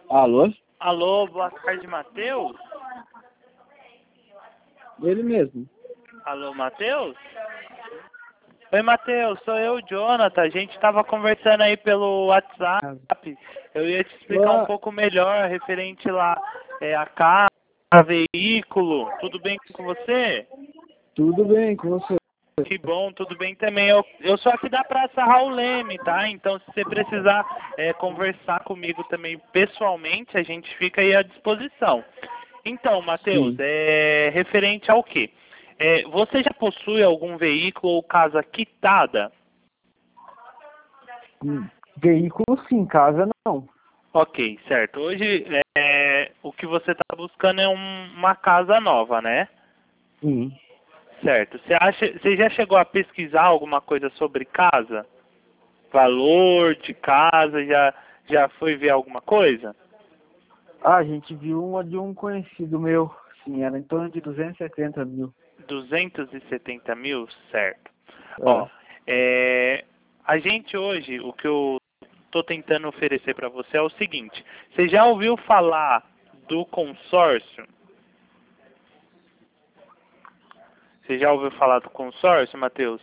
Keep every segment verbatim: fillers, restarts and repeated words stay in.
Alô? Alô, boa tarde, Matheus? Ele mesmo. Alô, Matheus? Oi, Matheus, sou eu, Jonathan. A gente estava conversando aí pelo WhatsApp. Eu ia te explicar um Olá. pouco melhor referente lá é, a carro, a veículo. Tudo bem com você? Tudo bem com você? Que bom, tudo bem também. Eu, eu sou aqui da Praça Raul Leme, tá? Então, se você precisar é, conversar comigo também pessoalmente, a gente fica aí à disposição. Então, Matheus, Sim. é referente ao quê? É, você já possui algum veículo ou casa quitada? Hum, Veículo sim, casa não. Ok, certo. Hoje, é, o que você está buscando é um- uma casa nova, né? Sim. Certo. Você acha, você já chegou a pesquisar alguma coisa sobre casa? Valor de casa, já, já foi ver alguma coisa? Ah, a gente viu uma de um conhecido meu. Sim, era em torno de duzentos e setenta mil. duzentos e setenta mil, certo. Ó, É. é, a gente hoje, o que eu estou tentando oferecer para você é o seguinte: você já ouviu falar do consórcio? Você já ouviu falar do consórcio, Matheus?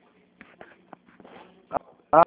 Ah,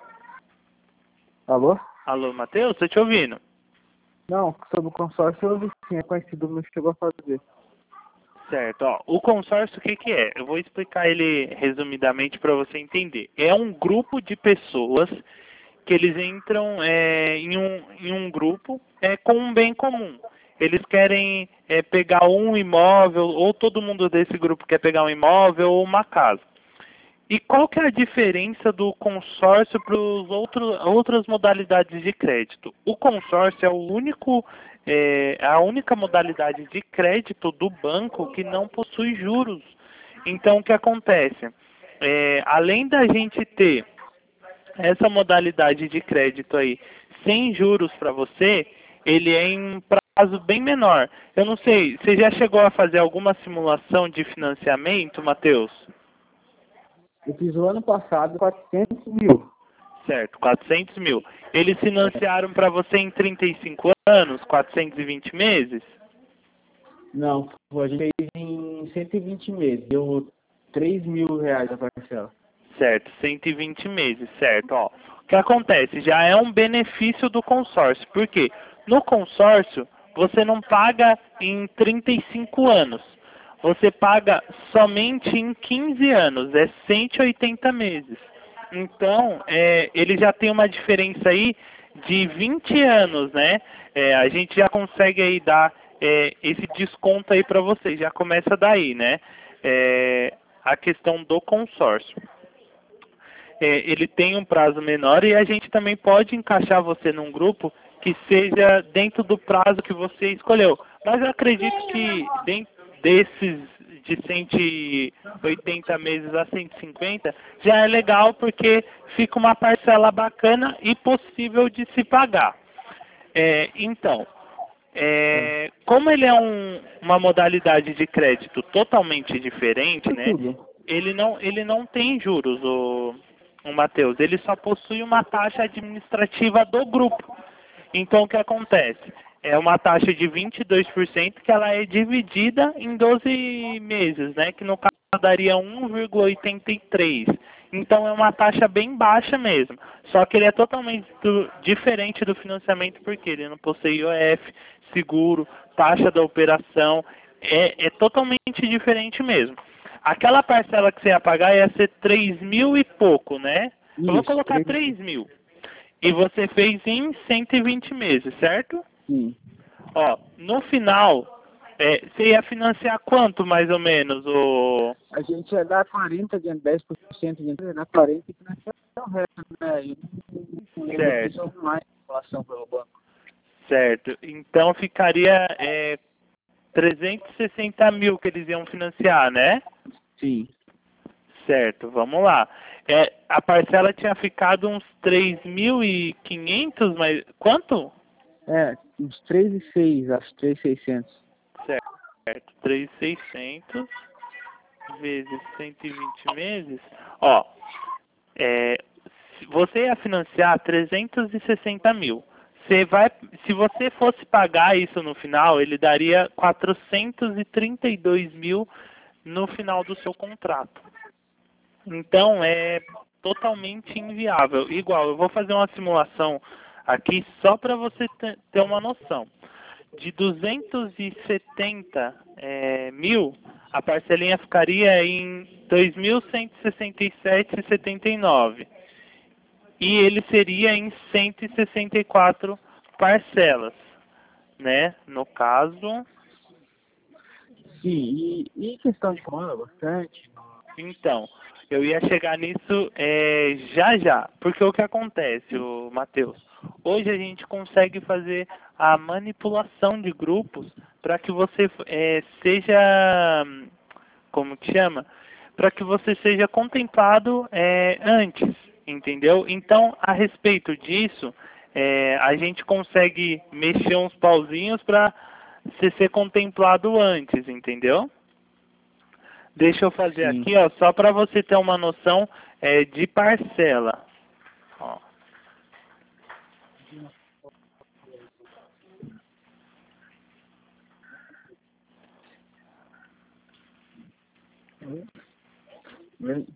alô? Alô, Matheus, estou te ouvindo. Não, sobre o consórcio eu ouvi sim, é conhecido meu que chegou a fazer. Certo, ó, o consórcio o que que é? Eu vou explicar ele resumidamente para você entender. É um grupo de pessoas que eles entram é, em, um, em um grupo é, com um bem comum. Eles querem é, pegar um imóvel, ou todo mundo desse grupo quer pegar um imóvel ou uma casa. E qual que é a diferença do consórcio para os outras modalidades de crédito? O consórcio é o único, é, a única modalidade de crédito do banco que não possui juros. Então, o que acontece? É, além da gente ter essa modalidade de crédito aí sem juros para você, ele é em um prazo bem menor. Eu não sei, você já chegou a fazer alguma simulação de financiamento, Matheus? Eu fiz o ano passado quatrocentos mil. Certo, quatrocentos mil. Eles financiaram para você em trinta e cinco anos, quatrocentos e vinte meses? Não, a gente fez em cento e vinte meses. Deu três mil reais a parcela. Certo, cento e vinte meses, certo. Ó, o que acontece? Já é um benefício do consórcio. Por quê? No consórcio, você não paga em trinta e cinco anos. Você paga somente em quinze anos, é cento e oitenta meses. Então, é, ele já tem uma diferença aí de vinte anos, né? É, a gente já consegue aí dar é, esse desconto aí para você, já começa daí, né? É, a questão do consórcio. É, ele tem um prazo menor e a gente também pode encaixar você num grupo que seja dentro do prazo que você escolheu. Mas eu acredito que dentro desses de cento e oitenta meses a cento e cinquenta já é legal porque fica uma parcela bacana e possível de se pagar. É, então, É. é, como ele é um, uma modalidade de crédito totalmente diferente, Foi né? tudo. Ele não, ele não tem juros, o, o Matheus. Ele só possui uma taxa administrativa do grupo. Então, o que acontece? É uma taxa de vinte e dois por cento que ela é dividida em doze meses, né? Que no caso daria um vírgula oitenta e três. Então, é uma taxa bem baixa mesmo. Só que ele é totalmente do- diferente do financiamento porque ele não possui I O F, seguro, taxa da operação. É, é totalmente diferente mesmo. Aquela parcela que você ia pagar ia ser três mil e pouco, né? Eu vou Isso, colocar três. três mil. E você fez em cento e vinte meses, certo? Sim. Ó, no final, é, você ia financiar quanto mais ou menos? O... A gente ia dar quarenta de dez por cento de entrada, dar quarenta e financiar o resto, né? Eu não lembro aqui Certo, sobre mais relação pelo banco. certo. Então ficaria é, trezentos e sessenta mil que eles iam financiar, né? Sim. Certo, vamos lá. É, a parcela tinha ficado uns três mil e quinhentos, mas quanto? É, uns três e seis, acho, três mil e seiscentos. Certo, três mil e seiscentos vezes cento e vinte meses. Ó, é, se você ia financiar trezentos e sessenta mil. Você vai, se você fosse pagar isso no final, ele daria quatrocentos e trinta e dois mil no final do seu contrato. Então é totalmente inviável. Igual, eu vou fazer uma simulação aqui só para você ter ter uma noção. De duzentos e setenta é, mil, a parcelinha ficaria em dois mil cento e sessenta e sete reais e setenta e nove centavos. E ele seria em cento e sessenta e quatro parcelas, né? No caso... Sim, e, e questão de comanda bastante? Então, eu ia chegar nisso é, já já. Porque o que acontece, o Matheus? Hoje a gente consegue fazer a manipulação de grupos para que você é, seja... Como que chama? Para que você seja contemplado é, antes, entendeu? Então, a respeito disso, é, a gente consegue mexer uns pauzinhos para você ser contemplado antes, entendeu? Deixa eu fazer Sim. aqui, ó, só para você ter uma noção é, de parcela. Ó. Né?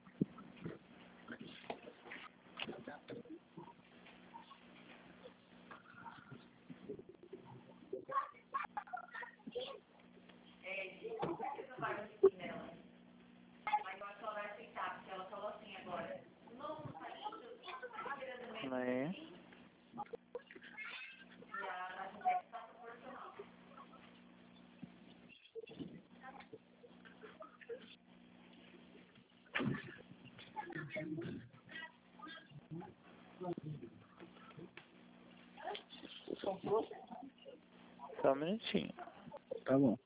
Né? Só um minutinho. Tá bom.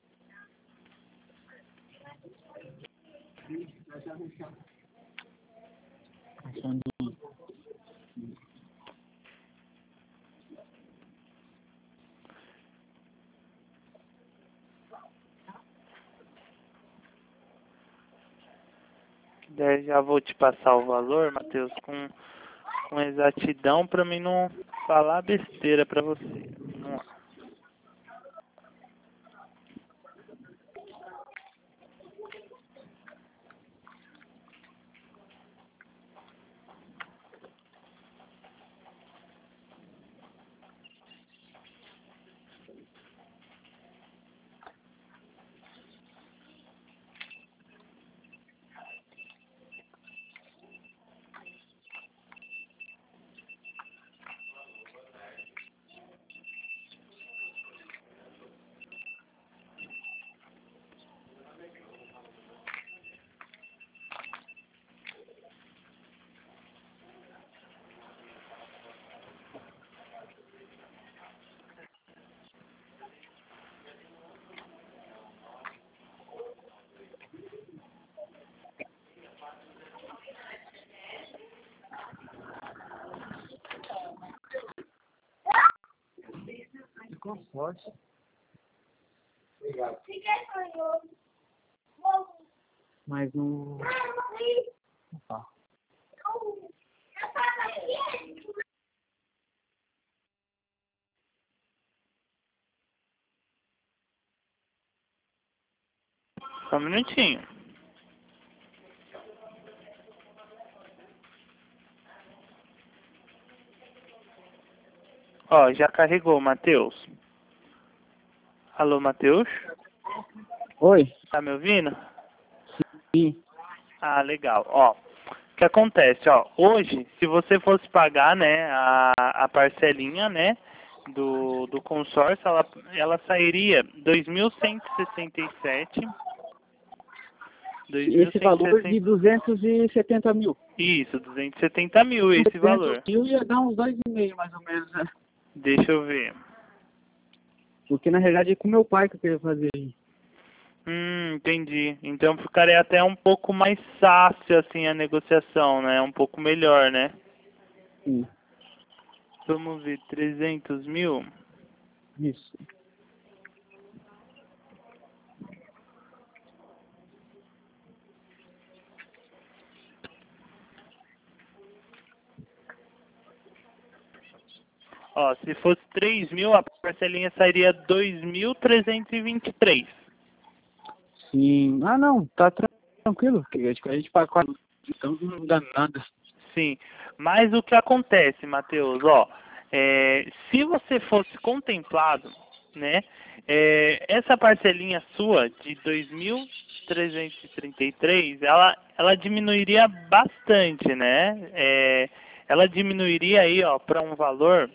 Daí já vou te passar o valor, Matheus, com, com exatidão para mim não falar besteira para você. Vamos lá. Consórcio. Mas não... Opa. Só um minutinho. Ó, já carregou, Matheus. Alô, Matheus? Oi? Tá me ouvindo? Sim. Ah, legal. Ó, o que acontece, ó, hoje, se você fosse pagar, né, a, a parcelinha, né, do, do consórcio, ela, ela sairia dois mil cento e sessenta e sete. Esse valor de duzentos e setenta mil. Isso, duzentos e setenta mil esse valor. mil ia dar uns dois e meio mais ou menos, né? Deixa eu ver. Porque na realidade é com meu pai que eu queria fazer. Hum, entendi. Então ficaria até um pouco mais fácil, assim, a negociação, né? Um pouco melhor, né? Sim. Vamos ver, trezentos mil? Isso. Ó, se fosse três mil, a parcelinha sairia dois mil trezentos e vinte e três. Sim. Ah, não, tá tra- tranquilo, porque acho que a gente paga quase, então não dá nada. Sim, mas o que acontece, Matheus, ó, é, se você fosse contemplado, né, é, essa parcelinha sua de dois mil trezentos e trinta e três, ela, ela diminuiria bastante, né, é, ela diminuiria aí, ó, para um valor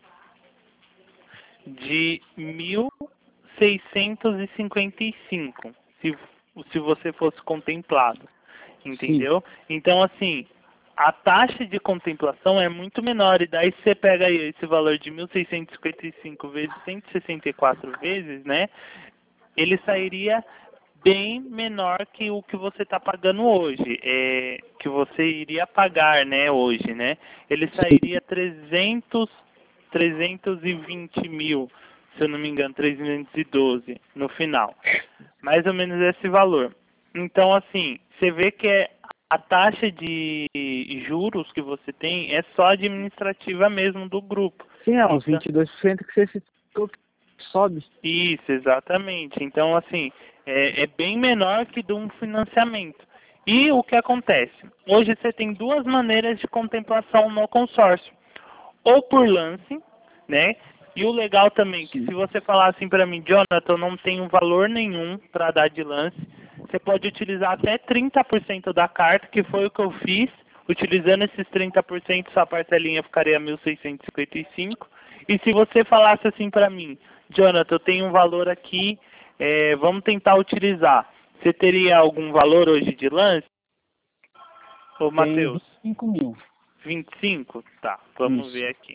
de mil seiscentos e cinquenta e cinco, se, se você fosse contemplado, Sim. entendeu? Então, assim, a taxa de contemplação é muito menor, e daí você pega aí esse valor de mil seiscentos e cinquenta e cinco vezes cento e sessenta e quatro vezes, né? Ele sairia bem menor que o que você está pagando hoje, é, que você iria pagar, né, hoje, né? Ele sairia trezentos, trezentos e vinte mil, se eu não me engano, trezentos e doze no final. Mais ou menos esse valor. Então, assim, você vê que é a taxa de juros que você tem é só administrativa mesmo do grupo. Sim, é uns Então, vinte e dois por cento que você citou que sobe. isso, exatamente. Então, assim, é, é bem menor que de um financiamento. E o que acontece? Hoje você tem duas maneiras de contemplação no consórcio. Ou por lance, né? E o legal também, que se você falar assim para mim, Jonathan, eu não tenho valor nenhum para dar de lance, você pode utilizar até trinta por cento da carta, que foi o que eu fiz. Utilizando esses trinta por cento, sua parcelinha ficaria mil seiscentos e cinquenta e cinco. E se você falasse assim para mim, Jonathan, eu tenho um valor aqui, é, vamos tentar utilizar. Você teria algum valor hoje de lance? Ô, Tem Matheus, vinte e cinco mil. vinte e cinco? Tá, vamos Isso. ver aqui.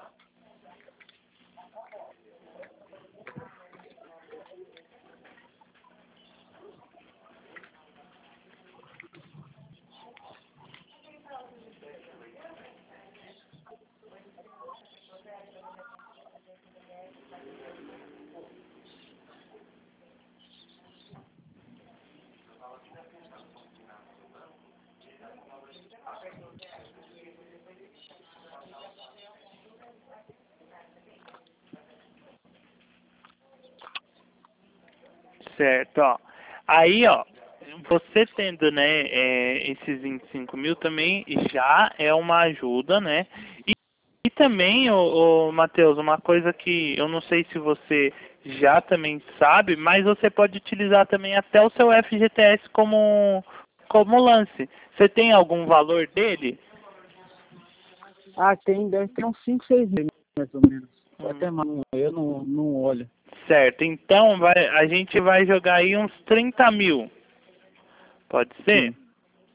Certo, ó. Aí, ó, você tendo, né, é, esses vinte e cinco mil também já é uma ajuda, né? E, e também, ô, ô, Matheus, uma coisa que eu não sei se você já também sabe, mas você pode utilizar também até o seu F G T S como, como lance. Você tem algum valor dele? Ah, tem, deve ter uns cinco, seis mil, mais ou menos. Ou Hum. até mais, eu não, não olho. Certo, então vai, a gente vai jogar aí uns trinta mil. Pode ser? Sim.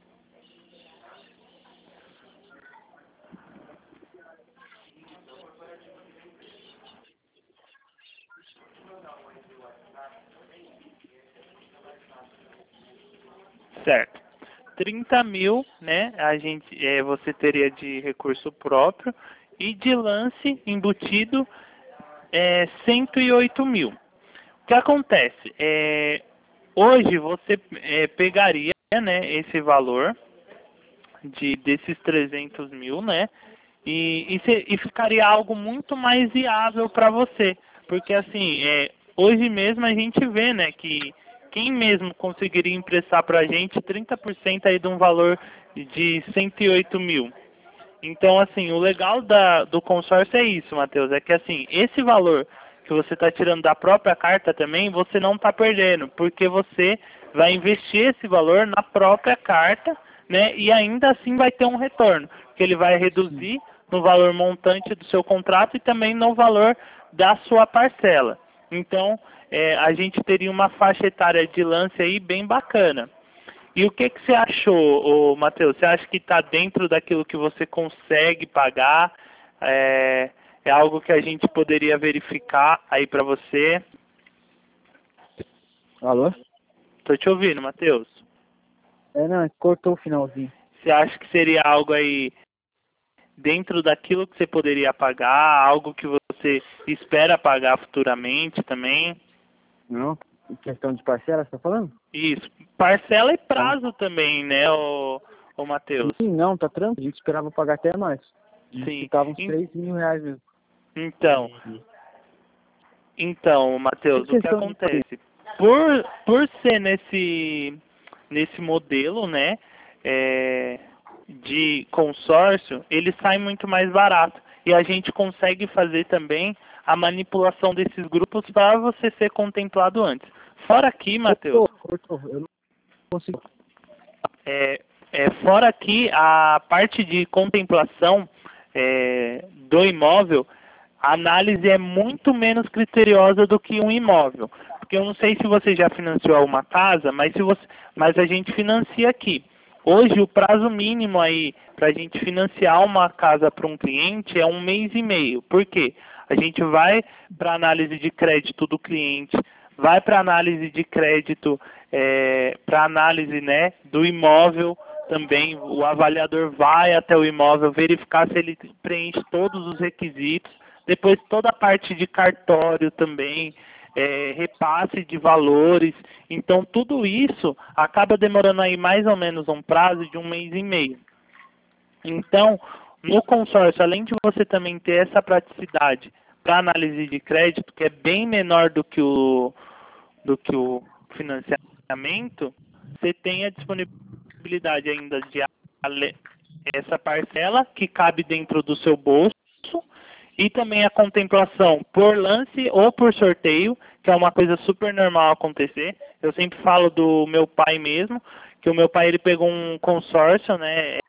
Certo. trinta mil, né? A gente, é, você teria de recurso próprio e de lance embutido é, cento e oito mil. O que acontece? É, hoje você é, pegaria, né, esse valor de desses trezentos mil, né? E, e, se- e ficaria algo muito mais viável para você. Porque assim, é, hoje mesmo a gente vê, né, que quem mesmo conseguiria emprestar para a gente trinta por cento aí de um valor de cento e oito mil. Então, assim, o legal da, do consórcio é isso, Matheus, é que assim, esse valor que você está tirando da própria carta também, você não está perdendo, porque você vai investir esse valor na própria carta, né, e ainda assim vai ter um retorno, que ele vai reduzir no valor montante do seu contrato e também no valor da sua parcela. Então, é, a gente teria uma faixa etária de lance aí bem bacana. E o que, que você achou, ô, Matheus? Você acha que está dentro daquilo que você consegue pagar? É, é algo que a gente poderia verificar aí para você? Alô? Tô te ouvindo, Matheus. É, não, cortou o finalzinho. Você acha que seria algo aí dentro daquilo que você poderia pagar? Algo que você espera pagar futuramente também? Não? Em questão de parcela, você tá falando? Isso. Parcela e Tá. prazo também, né, ô, ô Matheus? Sim, não, tá tranquilo. A gente esperava pagar até mais. A gente Sim. ficava uns En- três mil reais mesmo. Então, E- então, Matheus, Que o que questão de- acontece? Por, por ser nesse, nesse modelo, né, é, de consórcio, ele sai muito mais barato. E a gente consegue fazer também a manipulação desses grupos para você ser contemplado antes. Fora aqui, Matheus, Cortou, cortou, eu não consigo. é, é, fora aqui a parte de contemplação é, do imóvel, a análise é muito menos criteriosa do que um imóvel. Porque eu não sei se você já financiou uma casa, mas, se você, mas a gente financia aqui. Hoje o prazo mínimo aí para a gente financiar uma casa para um cliente é um mês e meio. Por quê? A gente vai para análise de crédito do cliente, vai para análise de crédito, é, para análise, né, do imóvel também. O avaliador vai até o imóvel verificar se ele preenche todos os requisitos. Depois toda a parte de cartório também, é, repasse de valores. Então tudo isso acaba demorando aí mais ou menos um prazo de um mês e meio. Então, no consórcio, além de você também ter essa praticidade para análise de crédito, que é bem menor do que o, do que o financiamento, você tem a disponibilidade ainda de ale- essa parcela que cabe dentro do seu bolso, e também a contemplação por lance ou por sorteio, que é uma coisa super normal acontecer. Eu sempre falo do meu pai mesmo, que o meu pai ele pegou um consórcio, né,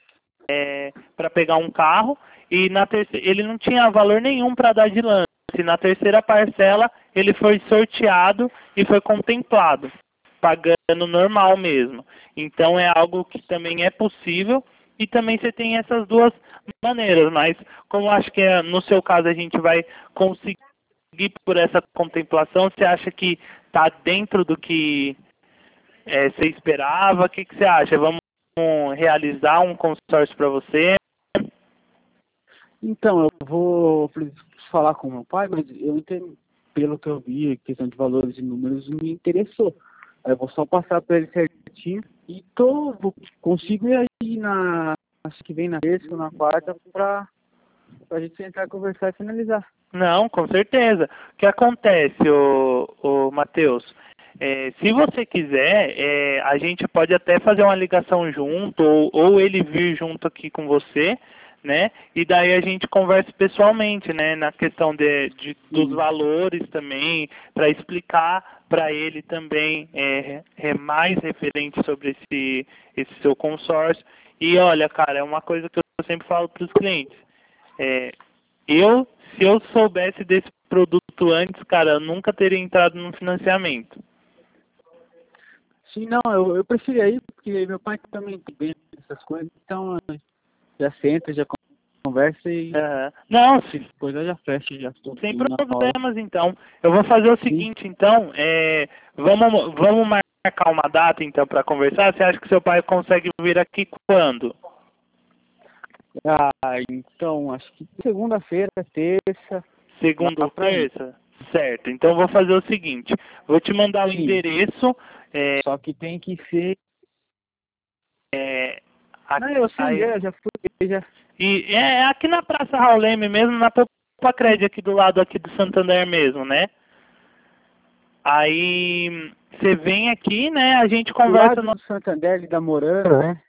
é, para pegar um carro, e na terceira, ele não tinha valor nenhum para dar de lance. Na terceira parcela, ele foi sorteado e foi contemplado, pagando normal mesmo. Então é algo que também é possível, e também você tem essas duas maneiras, mas como acho que é, no seu caso a gente vai conseguir por essa contemplação, você acha que está dentro do que é, você esperava? O que, que você acha? Vamos realizar um consórcio para você? Então, eu vou preciso falar com meu pai, mas eu entendo, pelo que eu vi, questão de valores e números me interessou. Aí eu vou só passar para ele certinho e tô, vou, consigo ir aí na, acho que vem na terça ou na quarta para a gente sentar, conversar e finalizar. Não, com certeza. O que acontece, o, o Matheus? É, se você quiser, é, a gente pode até fazer uma ligação junto, ou, ou ele vir junto aqui com você, né? E daí a gente conversa pessoalmente, né? Na questão de, de dos Sim. valores também, para explicar para ele também é, é mais referente sobre esse, esse seu consórcio. E olha, cara, é uma coisa que eu sempre falo para os clientes. É, eu, se eu soubesse desse produto antes, cara, eu nunca teria entrado no financiamento. Sim, não, eu, eu preferi aí, porque meu pai também tem bem essas coisas, então já senta, já conversa e Uhum. Não, depois eu já fecho, já estou sem na hora. problemas, então. Eu vou fazer o Sim. seguinte, então, é, vamos, vamos marcar uma data, então, para conversar. Você acha que seu pai consegue vir aqui quando? Ah, então, acho que segunda-feira, terça. Segunda Dá ou pra ir. terça? Certo. Então, eu vou fazer o seguinte. Vou te mandar o Sim. endereço. É, Só que tem que ser. é, a- Não, eu sei, aí- já, já fui, já. E é aqui na Praça Raul Leme mesmo, na Popacred, aqui do lado aqui do Santander mesmo, né? Aí você vem aqui, né? A gente Do conversa lado no... do Santander e da Morana, né?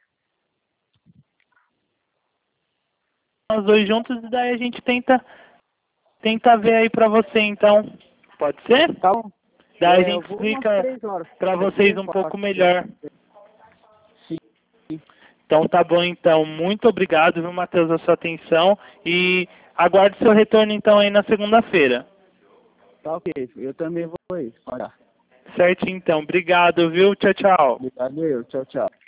nós dois juntos e daí a gente tenta tenta ver aí pra você, então. Pode ser? Então, Daí a é, eu gente vou umas explica três horas. pra Pode vocês ser? um pouco Quatro. melhor. Sim. Então tá bom, então. Muito obrigado, viu, Matheus, a sua atenção. E aguardo seu retorno, então, aí na segunda-feira. Tá ok. Eu também vou aí. Olha. Certo, então. Obrigado, viu? Tchau, tchau. Obrigado eu. Tchau, tchau.